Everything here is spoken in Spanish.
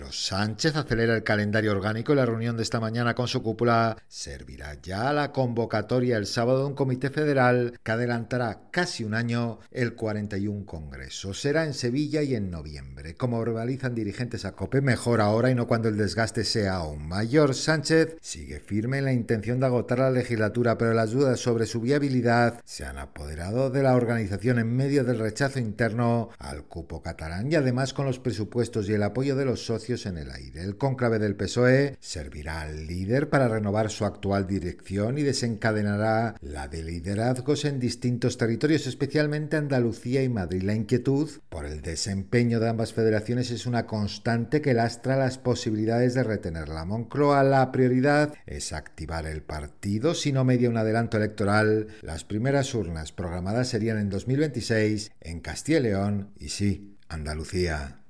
Pedro Sánchez acelera el calendario orgánico y la reunión de esta mañana con su cúpula servirá ya a la convocatoria el sábado de un comité federal que adelantará casi un año el 41 Congreso. Será en Sevilla y en noviembre. Como verbalizan dirigentes a COPE, mejor ahora y no cuando el desgaste sea aún mayor. Sánchez sigue firme en la intención de agotar la legislatura, pero las dudas sobre su viabilidad se han apoderado de la organización en medio del rechazo interno al cupo catalán y además con los presupuestos y el apoyo de los socios en el aire. El cónclave del PSOE servirá al líder para renovar su actual dirección y desencadenará la de liderazgos en distintos territorios, especialmente Andalucía y Madrid. La inquietud por el desempeño de ambas federaciones es una constante que lastra las posibilidades de retener la Moncloa. La prioridad es activar el partido. Si no media un adelanto electoral, las primeras urnas programadas serían en 2026 en Castilla y León y sí, Andalucía.